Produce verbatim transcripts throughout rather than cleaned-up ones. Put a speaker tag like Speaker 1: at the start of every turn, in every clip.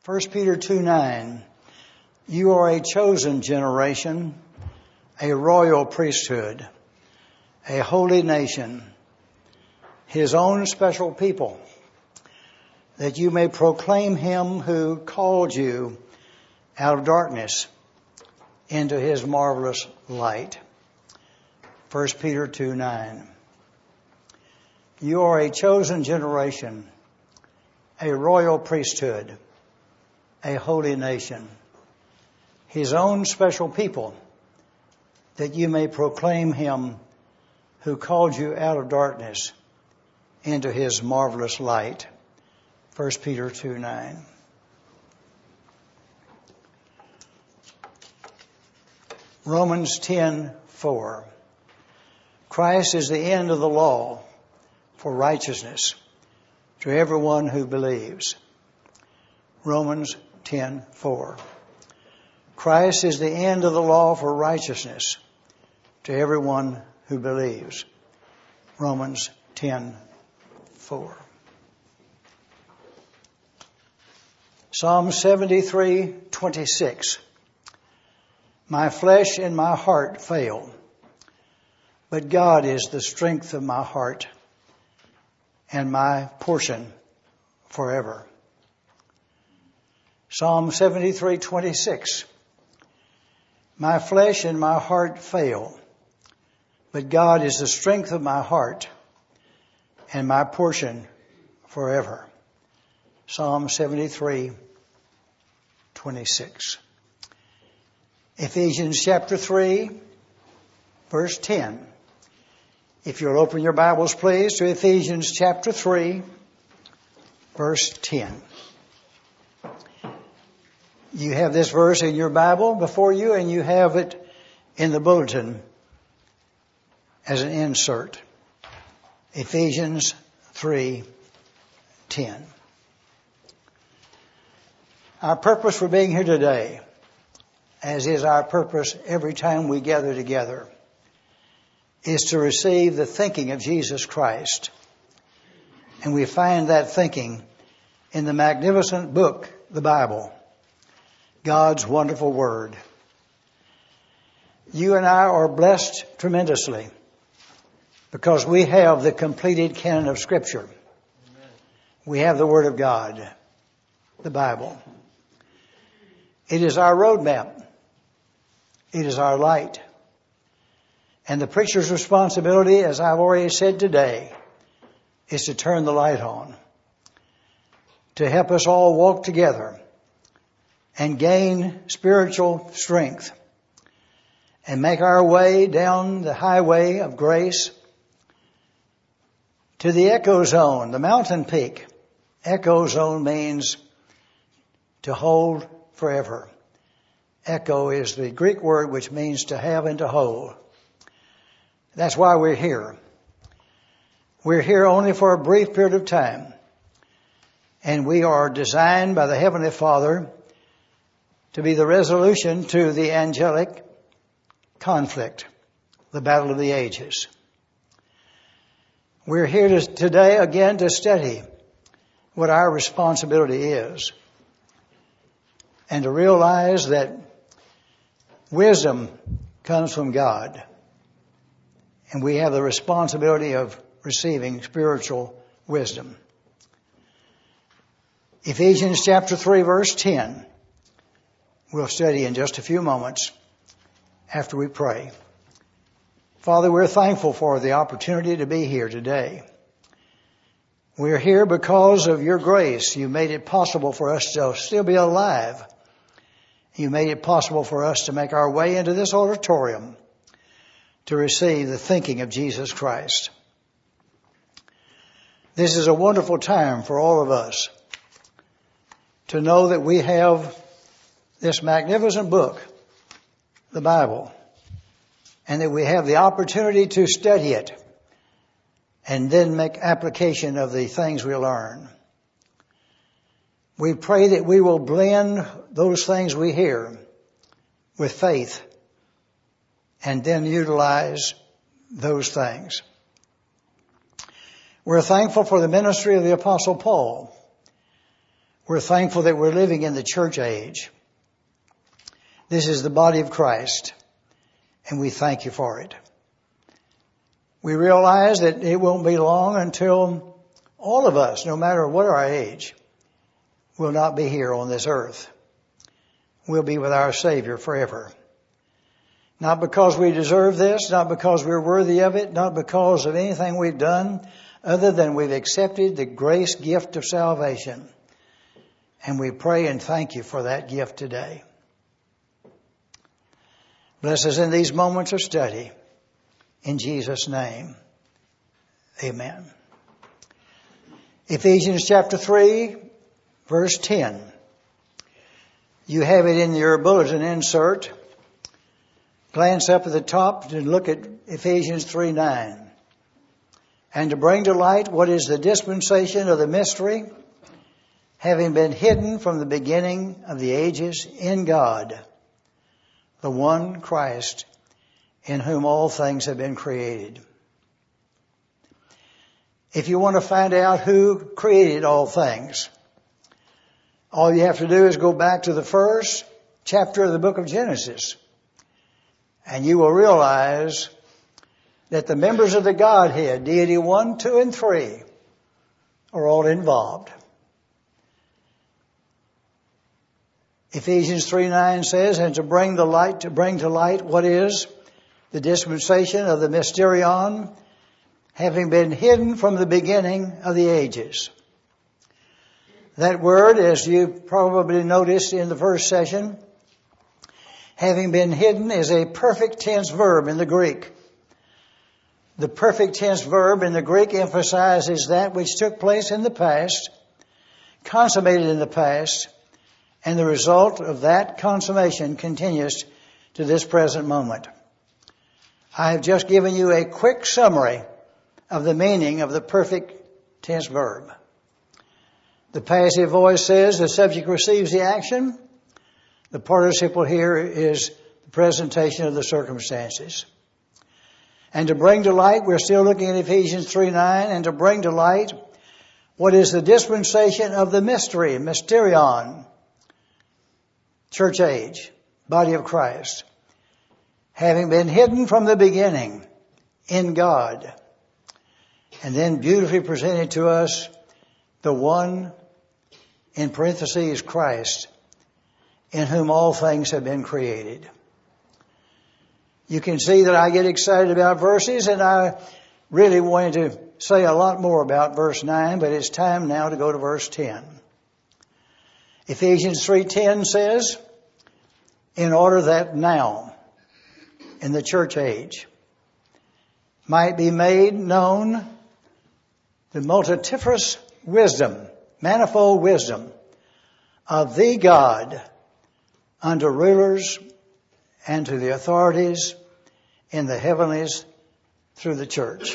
Speaker 1: First Peter two nine, you are a chosen generation, a royal priesthood, a holy nation, his own special people, that you may proclaim him who called you out of darkness into his marvelous light. First Peter two nine. You are a chosen generation, a royal priesthood, a holy nation, his own special people, that you may proclaim him who called you out of darkness into his marvelous light. First Peter two nine. Romans ten four. Christ is the end of the law for righteousness to everyone who believes. Romans ten four. Christ is the end of the law for righteousness to everyone who believes. Romans ten four. Psalm seventy-three twenty-six. My flesh and my heart fail, but God is the strength of my heart and my portion forever. Psalm seventy-three twenty-six. My flesh and my heart fail, but God is the strength of my heart and my portion forever. Psalm seventy-three twenty-six. Ephesians chapter three, verse ten. If you'll open your Bibles, please, to Ephesians chapter three, verse ten. You have this verse in your Bible before you, and you have it in the bulletin as an insert. Ephesians three ten. Our purpose for being here today, as is our purpose every time we gather together, is to receive the thinking of Jesus Christ. And we find that thinking in the magnificent book, the Bible, God's wonderful Word. You and I are blessed tremendously because we have the completed canon of Scripture. Amen. We have the Word of God, the Bible. It is our roadmap. It is our light. And the preacher's responsibility, as I've already said today, is to turn the light on, to help us all walk together and gain spiritual strength and make our way down the highway of grace to the echo zone, the mountain peak. Echo zone means to hold forever. Echo is the Greek word which means to have and to hold. That's why we're here. We're here only for a brief period of time. And we are designed by the Heavenly Father to be the resolution to the angelic conflict, the battle of the ages. We're here to, today again to study what our responsibility is and to realize that wisdom comes from God. And we have the responsibility of receiving spiritual wisdom. Ephesians chapter three, verse ten. We'll study in just a few moments after we pray. Father, we're thankful for the opportunity to be here today. We're here because of your grace. You made it possible for us to still be alive. You made it possible for us to make our way into this auditorium to receive the thinking of Jesus Christ. This is a wonderful time for all of us to know that we have this magnificent book, the Bible, and that we have the opportunity to study it and then make application of the things we learn. We pray that we will blend those things we hear with faith and then utilize those things. We're thankful for the ministry of the Apostle Paul. We're thankful that we're living in the church age. This is the body of Christ, and we thank you for it. We realize that it won't be long until all of us, no matter what our age, will not be here on this earth. We'll be with our Savior forever. Not because we deserve this, not because we're worthy of it, not because of anything we've done, other than we've accepted the grace gift of salvation. And we pray and thank you for that gift today. Bless us in these moments of study. In Jesus' name, amen. Ephesians chapter three, verse ten. You have it in your bulletin insert. Glance up at the top and look at Ephesians three nine. And to bring to light what is the dispensation of the mystery, having been hidden from the beginning of the ages in God, the one Christ, in whom all things have been created. If you want to find out who created all things, all you have to do is go back to the first chapter of the book of Genesis, and you will realize that the members of the Godhead, deity one, two, and three, are all involved. Ephesians three nine says, and to bring the light, to bring to light what is the dispensation of the mysterion, having been hidden from the beginning of the ages. That word, as you probably noticed in the first session, having been hidden, is a perfect tense verb in the Greek. The perfect tense verb in the Greek emphasizes that which took place in the past, consummated in the past, and the result of that consummation continues to this present moment. I have just given you a quick summary of the meaning of the perfect tense verb. The passive voice says the subject receives the action. The participle here is the presentation of the circumstances. And to bring to light, we're still looking at Ephesians three nine, and to bring to light what is the dispensation of the mystery, mysterion, church age, body of Christ, having been hidden from the beginning in God, and then beautifully presented to us the one, in parentheses, Christ, in whom all things have been created. You can see that I get excited about verses, and I really wanted to say a lot more about verse nine, but it's time now to go to verse ten. Ephesians three ten says, in order that now, in the church age, might be made known the multifarious wisdom, manifold wisdom of the God unto rulers and to the authorities in the heavenlies through the church.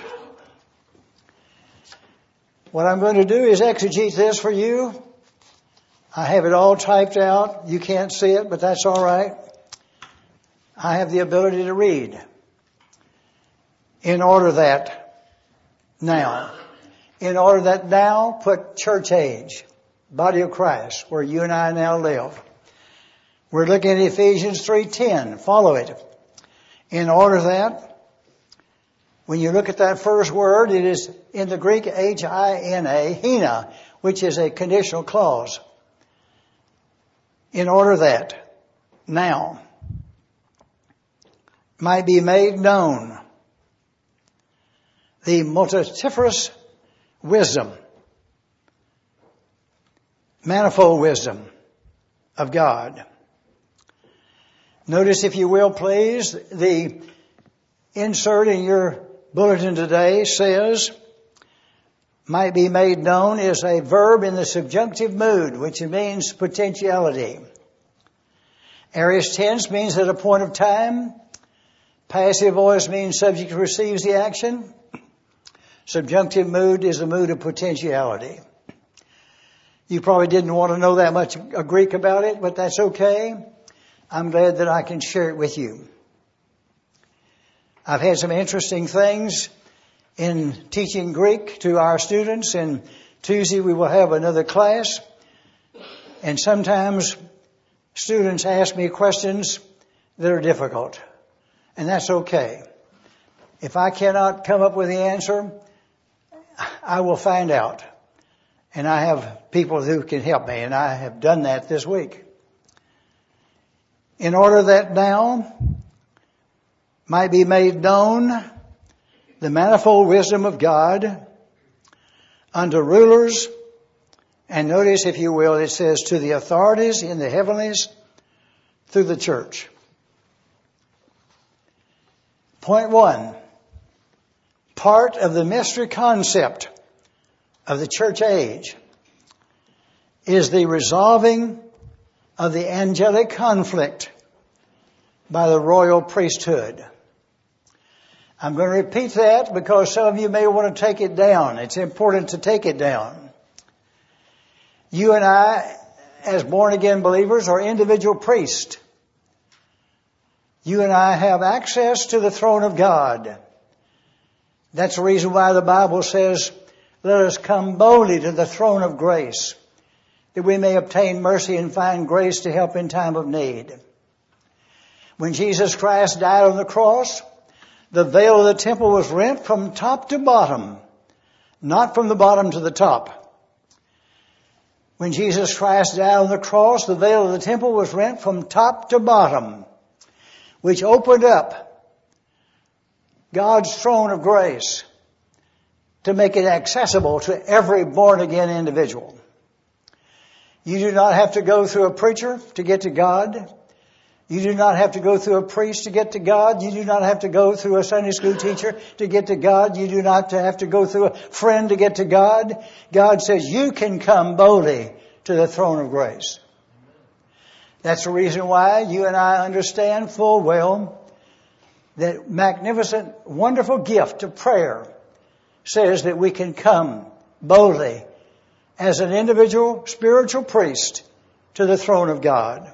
Speaker 1: What I'm going to do is exegete this for you. I have it all typed out. You can't see it, but that's all right. I have the ability to read. In order that now, in order that now, put church age, body of Christ, where you and I now live. We're looking at Ephesians three ten. Follow it. In order that, when you look at that first word, it is in the Greek H I N A, hina, which is a conditional clause. In order that, now, might be made known the multifarious wisdom, manifold wisdom of God. Notice, if you will, please, the insert in your bulletin today says, might be made known is a verb in the subjunctive mood, which means potentiality. Aorist tense means at a point of time. Passive voice means subject receives the action. Subjunctive mood is the mood of potentiality. You probably didn't want to know that much Greek about it, but that's okay. I'm glad that I can share it with you. I've had some interesting things in teaching Greek to our students, and Tuesday we will have another class. And sometimes students ask me questions that are difficult. And that's okay. If I cannot come up with the answer, I will find out. And I have people who can help me, and I have done that this week. In order that now might be made known the manifold wisdom of God unto rulers, and notice, if you will, it says to the authorities in the heavenlies through the church. Point one, part of the mystery concept of the church age is the resolving of the angelic conflict by the royal priesthood. I'm going to repeat that because some of you may want to take it down. It's important to take it down. You and I, as born-again believers, are individual priests. You and I have access to the throne of God. That's the reason why the Bible says, let us come boldly to the throne of grace, that we may obtain mercy and find grace to help in time of need. When Jesus Christ died on the cross, the veil of the temple was rent from top to bottom, not from the bottom to the top. When Jesus Christ died on the cross, the veil of the temple was rent from top to bottom, which opened up God's throne of grace to make it accessible to every born-again individual. You do not have to go through a preacher to get to God. You do not have to go through a priest to get to God. You do not have to go through a Sunday school teacher to get to God. You do not have to go through a friend to get to God. God says you can come boldly to the throne of grace. That's the reason why you and I understand full well that magnificent, wonderful gift of prayer says that we can come boldly as an individual spiritual priest to the throne of God.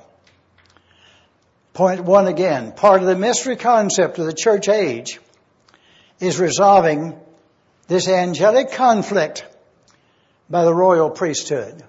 Speaker 1: Point one again, part of the mystery concept of the church age is resolving this angelic conflict by the royal priesthood.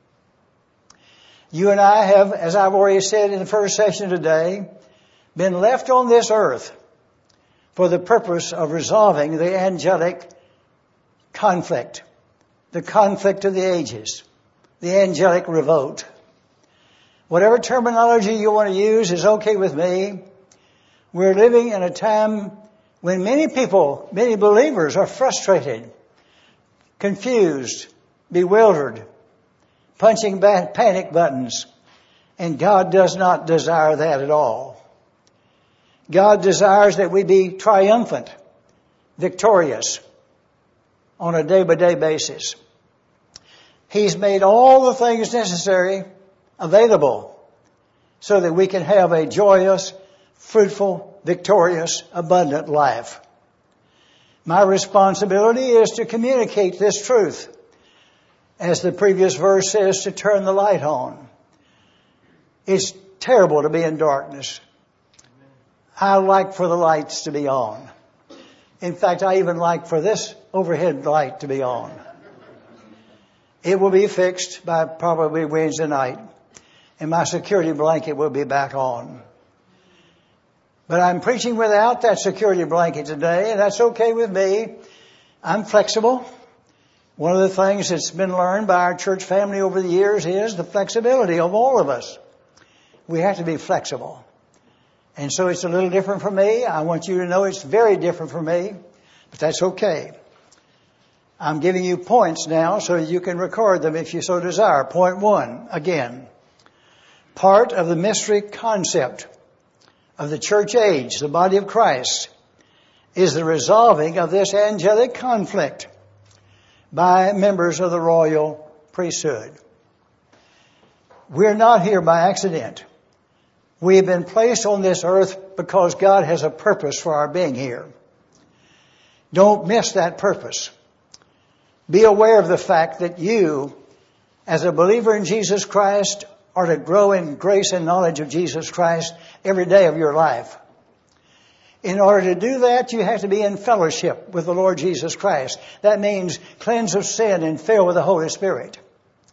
Speaker 1: You and I have, as I've already said in the first session today, been left on this earth for the purpose of resolving the angelic conflict, the conflict of the ages, the angelic revolt. Whatever terminology you want to use is okay with me. We're living in a time when many people, many believers are frustrated, confused, bewildered, punching panic buttons. And God does not desire that at all. God desires that we be triumphant, victorious on a day-by-day basis. He's made all the things necessary available so that we can have a joyous, fruitful, victorious, abundant life. My responsibility is to communicate this truth. As the previous verse says, to turn the light on. It's terrible to be in darkness. I like for the lights to be on. In fact, I even like for this overhead light to be on. It will be fixed by probably Wednesday night, and my security blanket will be back on. But I'm preaching without that security blanket today, and that's okay with me. I'm flexible. One of the things that's been learned by our church family over the years is the flexibility of all of us. We have to be flexible. And so it's a little different for me. I want you to know it's very different for me, but that's okay. I'm giving you points now so you can record them if you so desire. Point one, again, part of the mystery concept of the church age, the body of Christ, is the resolving of this angelic conflict by members of the royal priesthood. We're not here by accident. We have been placed on this earth because God has a purpose for our being here. Don't miss that purpose. Be aware of the fact that you, as a believer in Jesus Christ, are to grow in grace and knowledge of Jesus Christ every day of your life. In order to do that, you have to be in fellowship with the Lord Jesus Christ. That means cleansed of sin and filled with the Holy Spirit.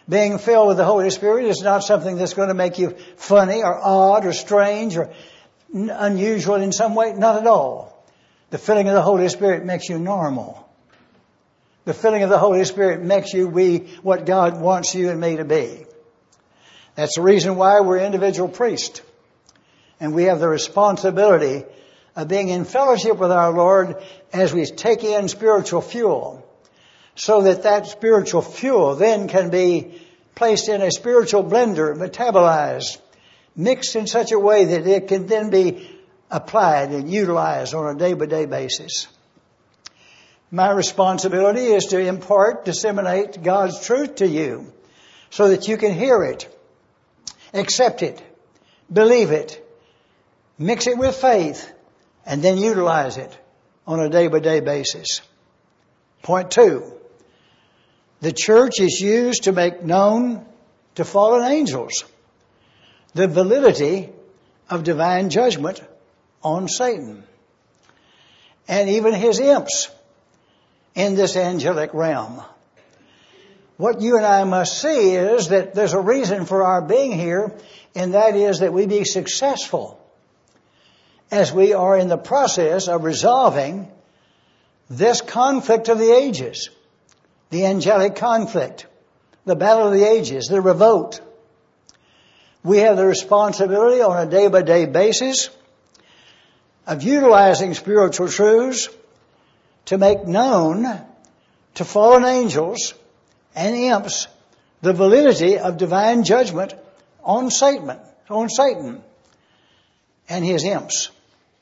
Speaker 1: Being filled with the Holy Spirit is not something that's going to make you funny or odd or strange or unusual in some way. Not at all. The filling of the Holy Spirit makes you normal. The filling of the Holy Spirit makes you be what God wants you and me to be. That's the reason why we're individual priests. And we have the responsibility of being in fellowship with our Lord as we take in spiritual fuel, so that that spiritual fuel then can be placed in a spiritual blender, metabolized, mixed in such a way that it can then be applied and utilized on a day-by-day basis. My responsibility is to impart, disseminate God's truth to you so that you can hear it, accept it, believe it, mix it with faith, and then utilize it on a day-by-day basis. Point two. The church is used to make known to fallen angels the validity of divine judgment on Satan and even his imps in this angelic realm. What you and I must see is that there's a reason for our being here, and that is that we be successful as we are in the process of resolving this conflict of the ages, the angelic conflict, the battle of the ages, the revolt. We have the responsibility on a day-by-day basis of utilizing spiritual truths to make known to fallen angels and imps the validity of divine judgment on Satan, on Satan and his imps.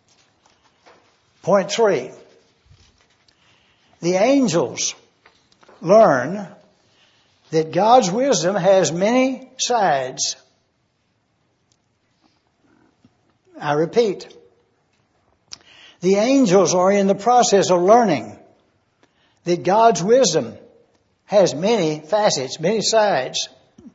Speaker 1: Point three. The angels learn that God's wisdom has many sides. I repeat, the angels are in the process of learning that God's wisdom has many facets, many sides.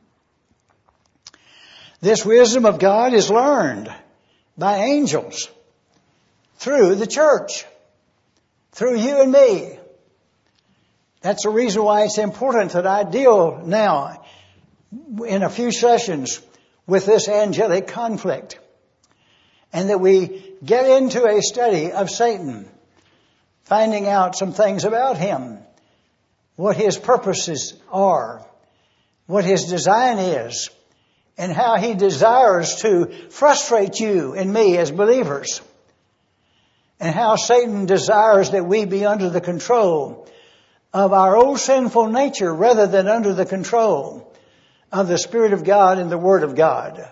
Speaker 1: This wisdom of God is learned by angels through the church, through you and me. That's the reason why it's important that I deal now in a few sessions with this angelic conflict, and that we get into a study of Satan, finding out some things about him, what his purposes are, what his design is, and how he desires to frustrate you and me as believers, and how Satan desires that we be under the control of our old sinful nature rather than under the control of the Spirit of God and the Word of God.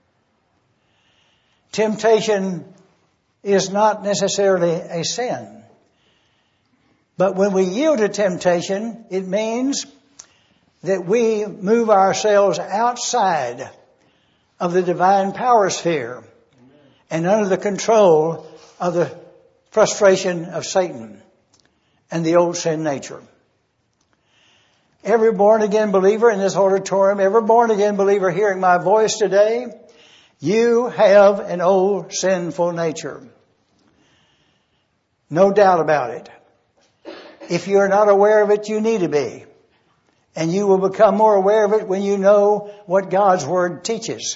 Speaker 1: Temptation is not necessarily a sin. But when we yield to temptation, it means that we move ourselves outside of the divine power sphere and under the control of the frustration of Satan and the old sin nature. Every born-again believer in this auditorium, every born-again believer hearing my voice today, you have an old sinful nature. No doubt about it. If you're not aware of it, you need to be. And you will become more aware of it when you know what God's Word teaches.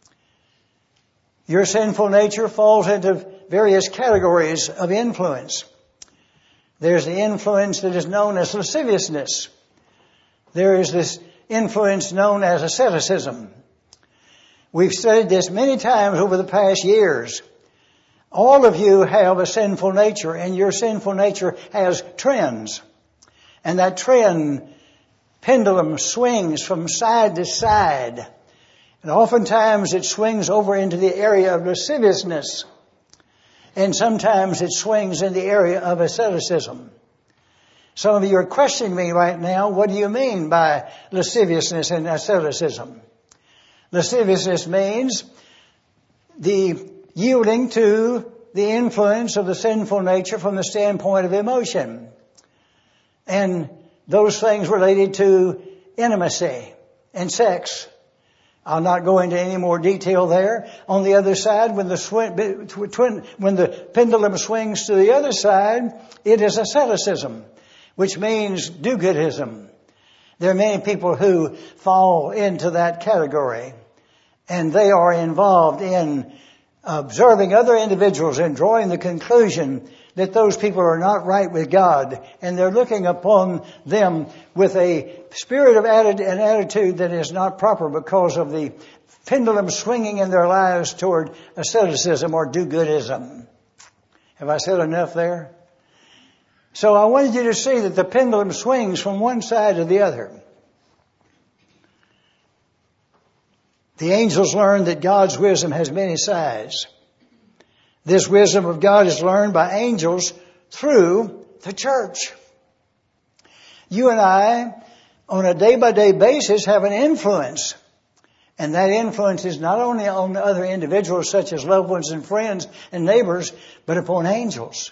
Speaker 1: Your sinful nature falls into various categories of influence. There's the influence that is known as lasciviousness. There is this influence known as asceticism. We've studied this many times over the past years. All of you have a sinful nature, and your sinful nature has trends. And that trend pendulum swings from side to side. And oftentimes it swings over into the area of lasciviousness. And sometimes it swings in the area of asceticism. Some of you are questioning me right now, what do you mean by lasciviousness and asceticism? Lasciviousness means the yielding to the influence of the sinful nature from the standpoint of emotion. And those things related to intimacy and sex. I'll not go into any more detail there. On the other side, when the swing, when the pendulum swings to the other side, it is asceticism, which means do-goodism. There are many people who fall into that category, and they are involved in observing other individuals and drawing the conclusion that those people are not right with God, and they're looking upon them with a spirit of atti- an attitude that is not proper because of the pendulum swinging in their lives toward asceticism or do-goodism. Have I said enough there? So I wanted you to see that the pendulum swings from one side to the other. The angels learned that God's wisdom has many sides. This wisdom of God is learned by angels through the church. You and I, on a day-by-day basis, have an influence. And that influence is not only on other individuals such as loved ones and friends and neighbors, but upon angels.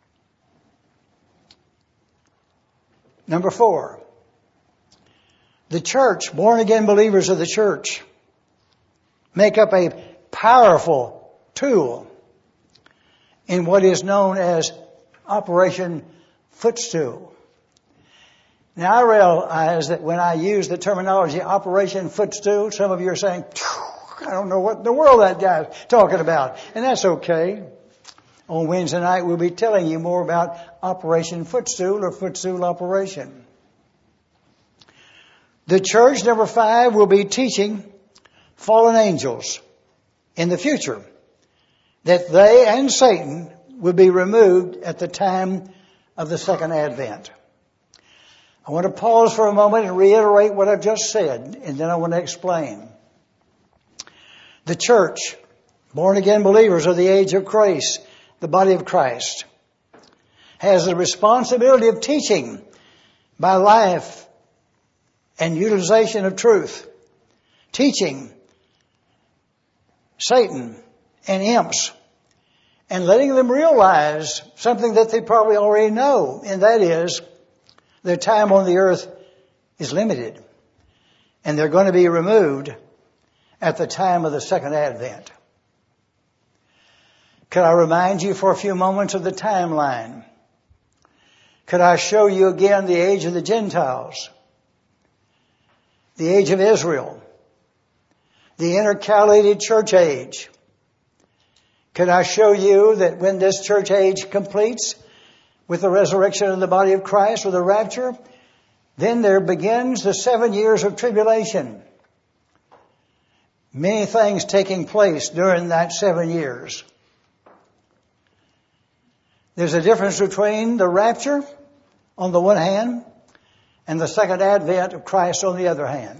Speaker 1: Number four, the church, born-again believers of the church, make up a powerful tool in what is known as Operation Footstool. Now, I realize that when I use the terminology Operation Footstool, some of you are saying, I don't know what in the world that guy's talking about. And that's okay. On Wednesday night, we'll be telling you more about Operation Footstool or Footstool Operation. The church, number five, will be teaching fallen angels in the future that they and Satan will be removed at the time of the second advent. I want to pause for a moment and reiterate what I've just said, and then I want to explain. The church, born-again believers of the age of grace, the body of Christ, has the responsibility of teaching by life and utilization of truth, teaching Satan and imps, and letting them realize something that they probably already know, and that is their time on the earth is limited, and they're going to be removed at the time of the second advent. Could I remind you for a few moments of the timeline? Could I show you again the age of the Gentiles, the age of Israel, the intercalated church age? Could I show you that when this church age completes with the resurrection of the body of Christ or the rapture, then there begins the seven years of tribulation. Many things taking place during that seven years. There's a difference between the rapture on the one hand and the second advent of Christ on the other hand.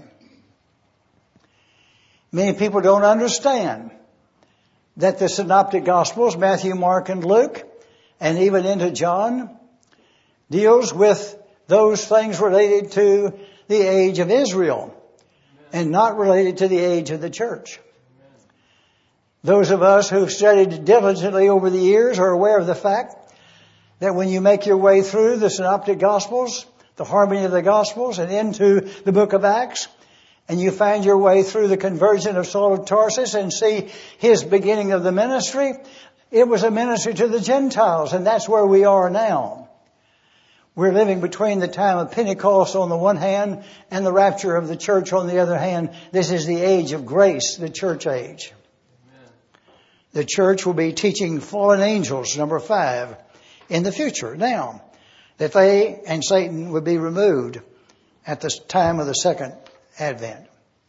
Speaker 1: Many people don't understand that the synoptic gospels, Matthew, Mark, and Luke, and even into John, deals with those things related to the age of Israel and not related to the age of the church. Those of us who've studied diligently over the years are aware of the fact that when you make your way through the synoptic gospels, the harmony of the gospels, and into the book of Acts, and you find your way through the conversion of Saul of Tarsus and see his beginning of the ministry, it was a ministry to the Gentiles, and that's where we are now. We're living between the time of Pentecost on the one hand and the rapture of the church on the other hand. This is the age of grace, the church age. Amen. The church will be teaching fallen angels, number five, in the future now, that they and Satan would be removed at the time of the second advent.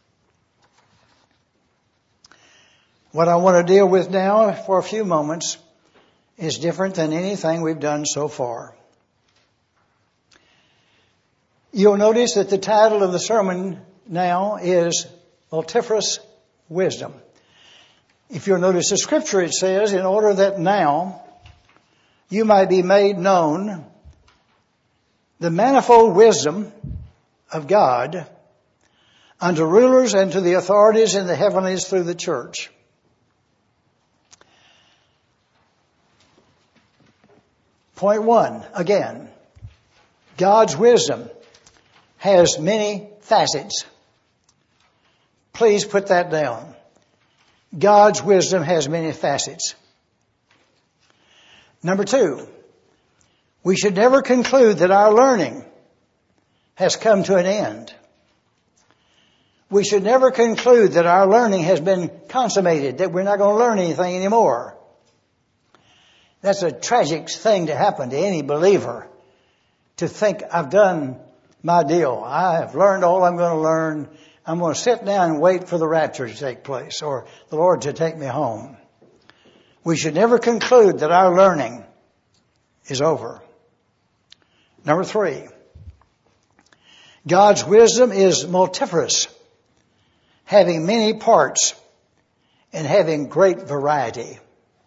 Speaker 1: What I want to deal with now for a few moments is different than anything we've done so far. You'll notice that the title of the sermon now is Multifarious Wisdom. If you'll notice the scripture, it says, in order that now you might be made known the manifold wisdom of God unto rulers and to the authorities in the heavenlies through the church. Point one, again, God's wisdom has many facets. Please put that down. God's wisdom has many facets. Number two, we should never conclude that our learning has come to an end. We should never conclude that our learning has been consummated, that we're not going to learn anything anymore. That's a tragic thing to happen to any believer, to think, I've done my deal. I have learned all I'm going to learn. I'm going to sit down and wait for the rapture to take place or the Lord to take me home. We should never conclude that our learning is over. Number three, God's wisdom is multifarious, having many parts and having great variety.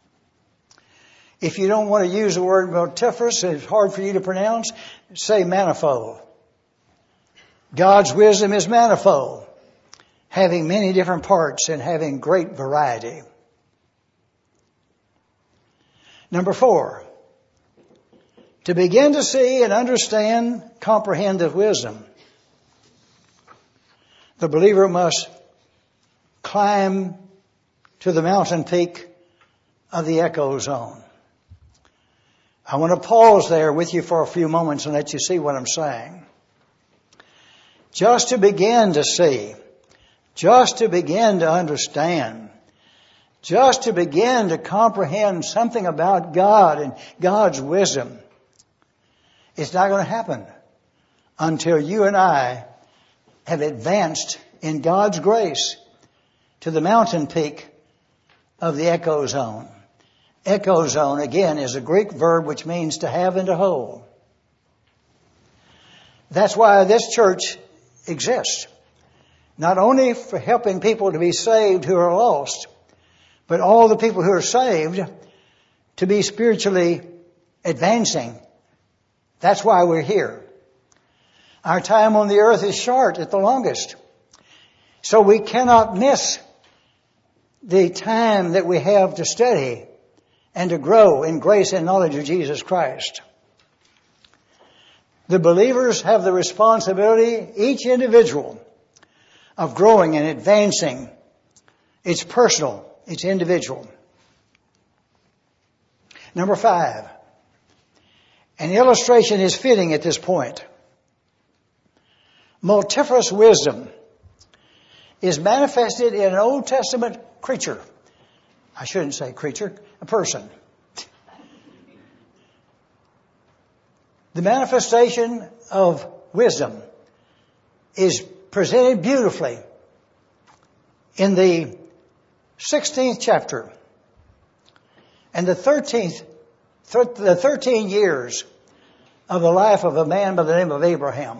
Speaker 1: If you don't want to use the word multifarious, it's hard for you to pronounce, say manifold. God's wisdom is manifold, having many different parts and having great variety. Number four, to begin to see and understand, comprehend the wisdom, the believer must climb to the mountain peak of the echo zone. I want to pause there with you for a few moments and let you see what I'm saying. Just to begin to see, just to begin to understand, just to begin to comprehend something about God and God's wisdom, it's not going to happen until you and I have advanced in God's grace to the mountain peak of the echo zone. Echo zone, again, is a Greek verb which means to have and to hold. That's why this church exists. Not only for helping people to be saved who are lost, but all the people who are saved to be spiritually advancing. That's why we're here. Our time on the earth is short at the longest. So we cannot miss the time that we have to study and to grow in grace and knowledge of Jesus Christ. The believers have the responsibility, each individual, of growing and advancing. It's personal. It's individual. Number five. An illustration is fitting at this point. Multifarious wisdom is manifested in an Old Testament creature. I shouldn't say creature, a person. The manifestation of wisdom is presented beautifully in the sixteenth chapter and the thirteenth, the thirteen years of the life of a man by the name of Abraham.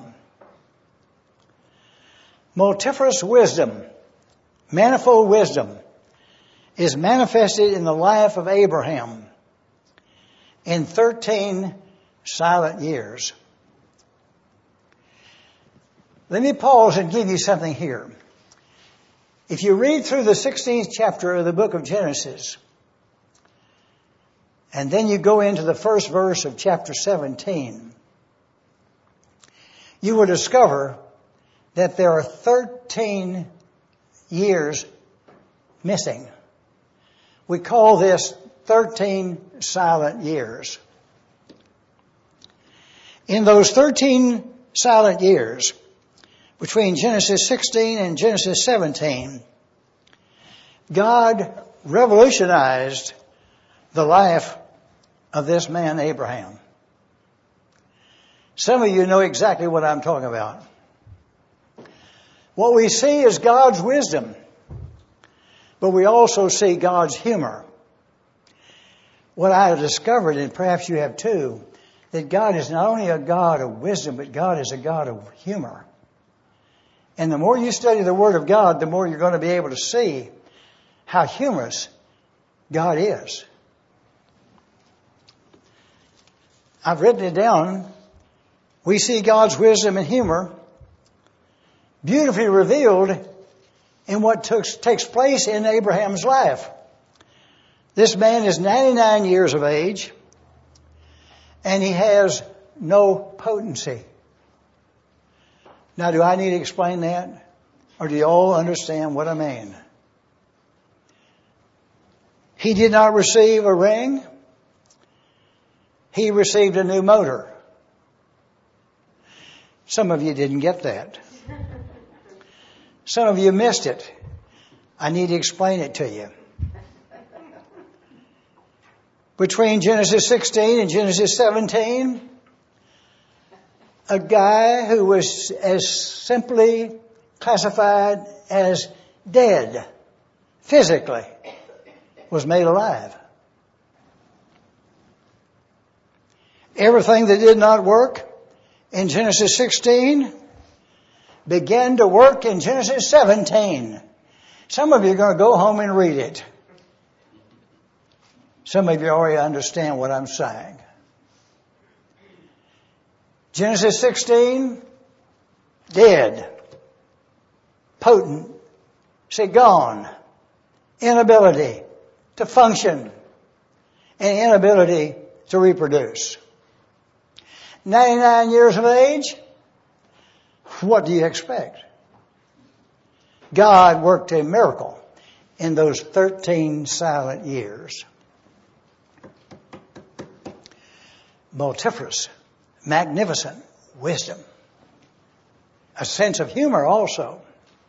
Speaker 1: Multifarious wisdom, manifold wisdom, is manifested in the life of Abraham in thirteen silent years. Let me pause and give you something here. If you read through the sixteenth chapter of the book of Genesis, and then you go into the first verse of chapter seventeen, you will discover that there are thirteen years missing. We call this thirteen silent years. In those thirteen silent years, between Genesis sixteen and Genesis seventeen, God revolutionized the life of this man, Abraham. Some of you know exactly what I'm talking about. What we see is God's wisdom, but we also see God's humor. What I have discovered, and perhaps you have too, that God is not only a God of wisdom, but God is a God of humor. And the more you study the Word of God, the more you're going to be able to see how humorous God is. I've written it down. We see God's wisdom and humor beautifully revealed in what took, takes place in Abraham's life. This man is ninety-nine years of age, and he has no potency. Now, do I need to explain that? Or do you all understand what I mean? He did not receive a ring. He received a new motor. Some of you didn't get that. Some of you missed it. I need to explain it to you. Between Genesis sixteen and Genesis seventeen, a guy who was as simply classified as dead physically was made alive. Everything that did not work in Genesis sixteen began to work in Genesis seventeen. Some of you are going to go home and read it. Some of you already understand what I'm saying. Genesis sixteen, dead, potent, say gone, inability to function, and inability to reproduce. ninety-nine years of age, what do you expect? God worked a miracle in those thirteen silent years. Multifarious, magnificent wisdom. A sense of humor also.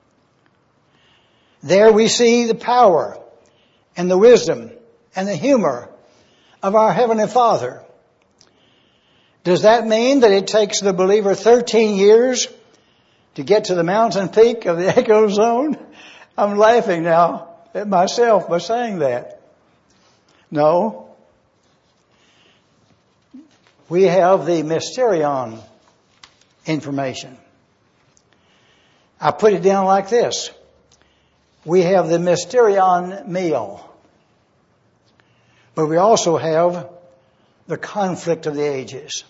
Speaker 1: There we see the power and the wisdom and the humor of our Heavenly Father. Does that mean that it takes the believer thirteen years to get to the mountain peak of the echo zone? I'm laughing now at myself by saying that. No. We have the mysterion information. I put it down like this. We have the mysterion meal. But we also have the conflict of the ages.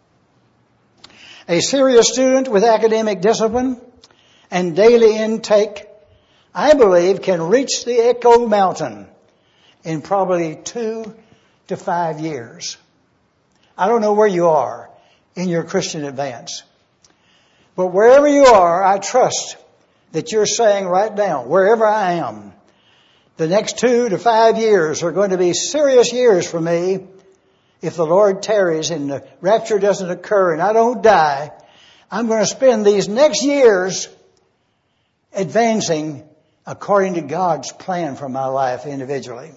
Speaker 1: A serious student with academic discipline and daily intake, I believe, can reach the Echo Mountain in probably two to five years. I don't know where you are in your Christian advance. But wherever you are, I trust that you're saying right now, wherever I am, the next two to five years are going to be serious years for me. If the Lord tarries and the rapture doesn't occur and I don't die, I'm going to spend these next years advancing according to God's plan for my life individually.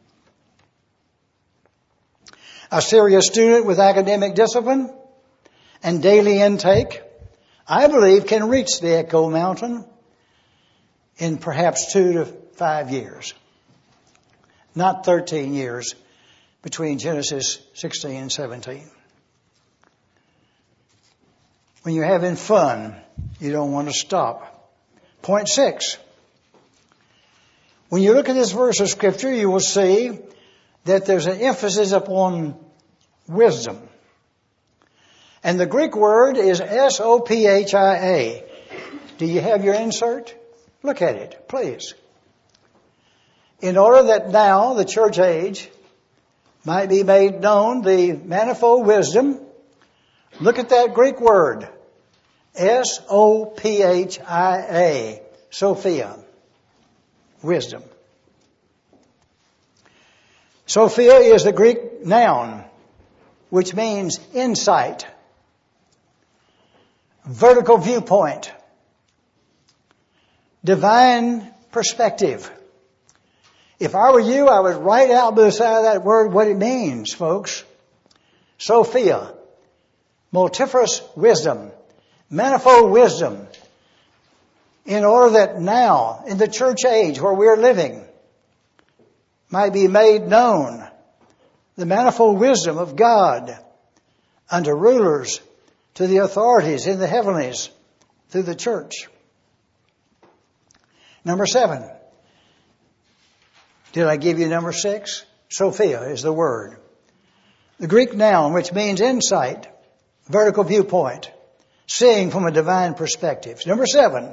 Speaker 1: A serious student with academic discipline and daily intake, I believe, can reach the Echo Mountain in perhaps two to five years. Not thirteen years between Genesis sixteen and seventeen. When you're having fun, you don't want to stop. Point six. When you look at this verse of Scripture, you will see that there's an emphasis upon wisdom. And the Greek word is S O P H I A. Do you have your insert? Look at it, please. In order that now, the church age, might be made known the manifold wisdom, look at that Greek word. S O P H I A. Sophia. Wisdom. Sophia is the Greek noun, which means insight, vertical viewpoint, divine perspective. If I were you, I would write out beside that word what it means, folks. Sophia, multifarious wisdom, manifold wisdom, in order that now, in the church age where we're living, might be made known the manifold wisdom of God unto rulers, to the authorities in the heavenlies, through the church. Number seven. Did I give you number six? Sophia is the word. The Greek noun, which means insight, vertical viewpoint, seeing from a divine perspective. Number seven.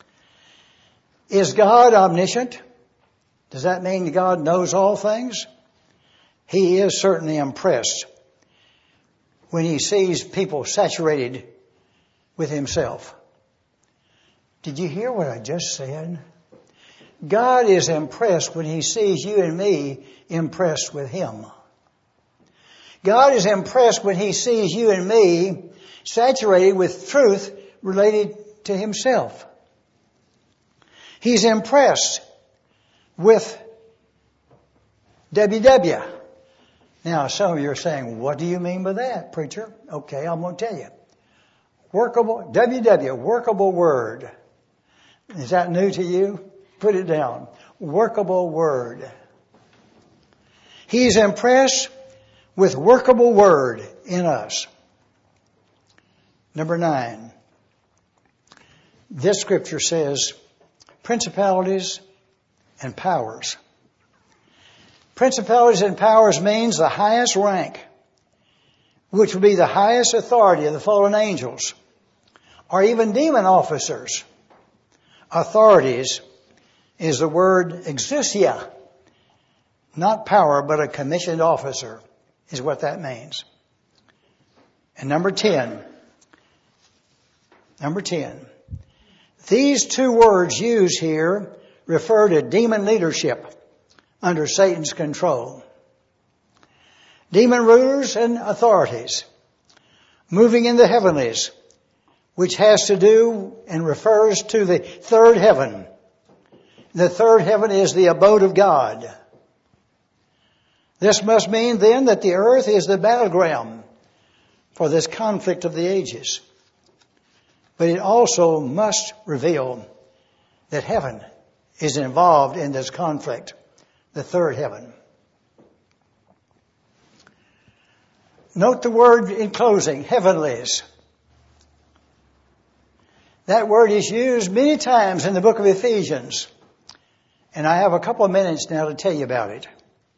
Speaker 1: Is God omniscient? Does that mean God knows all things? He is certainly impressed when he sees people saturated with himself. Did you hear what I just said? God is impressed when he sees you and me impressed with him. God is impressed when he sees you and me saturated with truth related to himself. He's impressed with W W. Now, some of you are saying, what do you mean by that, preacher? Okay, I'm going to tell you. Workable, W W, workable word. Is that new to you? Put it down. Workable word. He's impressed with workable word in us. Number nine. This scripture says, principalities and powers. Principalities and powers means the highest rank, which would be the highest authority of the fallen angels, or even demon officers. Authorities is the word exousia, not power, but a commissioned officer is what that means. And number ten, number ten, these two words used here refer to demon leadership under Satan's control. Demon rulers and authorities moving in the heavenlies, which has to do and refers to the third heaven. The third heaven is the abode of God. This must mean then that the earth is the battleground for this conflict of the ages. But it also must reveal that heaven is involved in this conflict, the third heaven. Note the word in closing, heavenlies. That word is used many times in the book of Ephesians. And I have a couple of minutes now to tell you about it.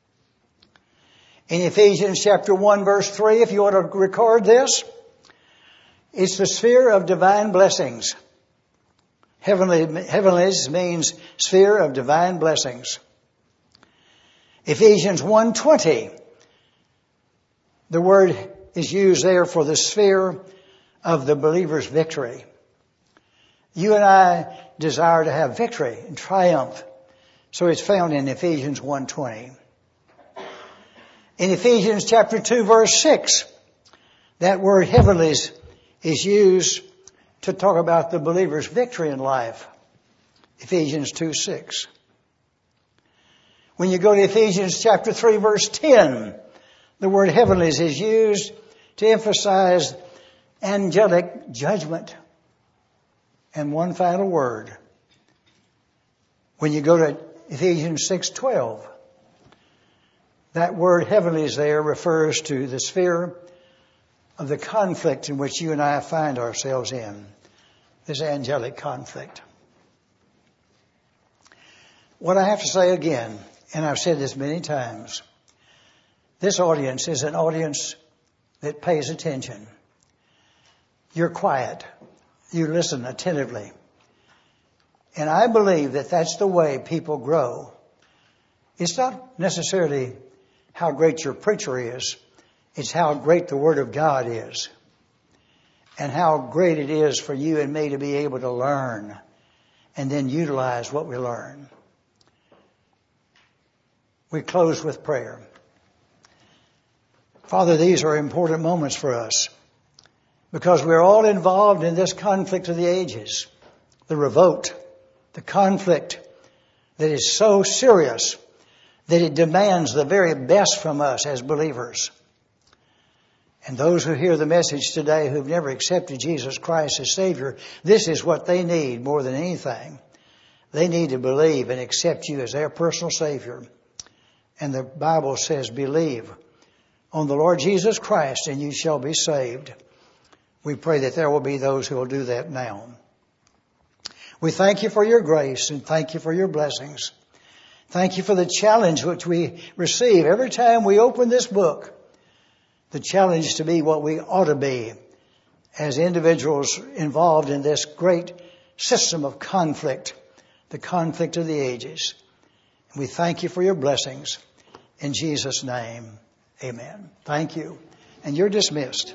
Speaker 1: In Ephesians chapter one verse three, if you want to record this, it's the sphere of divine blessings. Heavenly, heavenlies means sphere of divine blessings. Ephesians one twenty, the word is used there for the sphere of the believer's victory. You and I desire to have victory and triumph. So it's found in Ephesians one twenty. In Ephesians chapter two verse six, that word heavenlies is used to talk about the believer's victory in life. Ephesians two six. When you go to Ephesians chapter three verse ten, the word heavenlies is used to emphasize angelic judgment. And one final word. When you go to Ephesians six twelve, that word heavenlies there refers to the sphere of the conflict in which you and I find ourselves in. This angelic conflict. What I have to say again, and I've said this many times, this audience is an audience that pays attention. You're quiet. You listen attentively. And I believe that that's the way people grow. It's not necessarily how great your preacher is. It's how great the Word of God is. And how great it is for you and me to be able to learn and then utilize what we learn. We close with prayer. Father, these are important moments for us because we're all involved in this conflict of the ages, the revolt, the conflict that is so serious that it demands the very best from us as believers. And those who hear the message today who've never accepted Jesus Christ as Savior, this is what they need more than anything. They need to believe and accept you as their personal Savior. And the Bible says, believe on the Lord Jesus Christ and you shall be saved. We pray that there will be those who will do that now. We thank you for your grace and thank you for your blessings. Thank you for the challenge which we receive every time we open this book. The challenge to be what we ought to be as individuals involved in this great system of conflict, the conflict of the ages. We thank you for your blessings. In Jesus' name, amen. Thank you. And you're dismissed.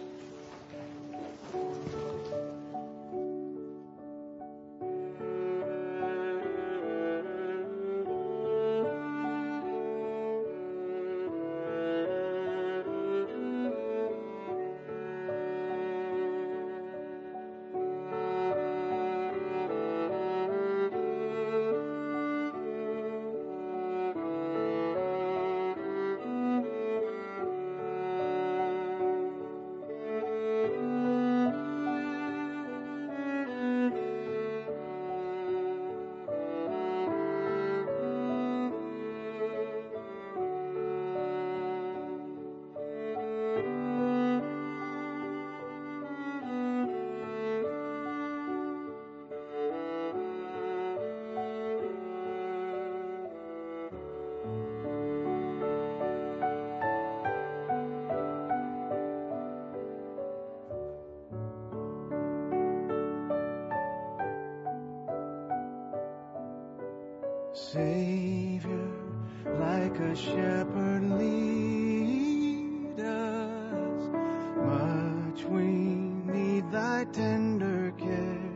Speaker 2: Savior, like a shepherd, lead us. Much we need thy tender care.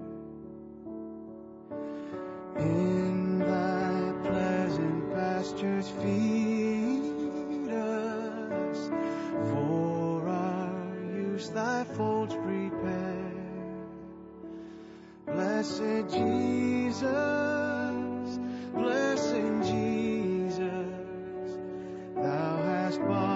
Speaker 2: In thy pleasant pastures feed us. For our use thy folds prepare. Blessed Jesus, blessed Jesus, thou hast bought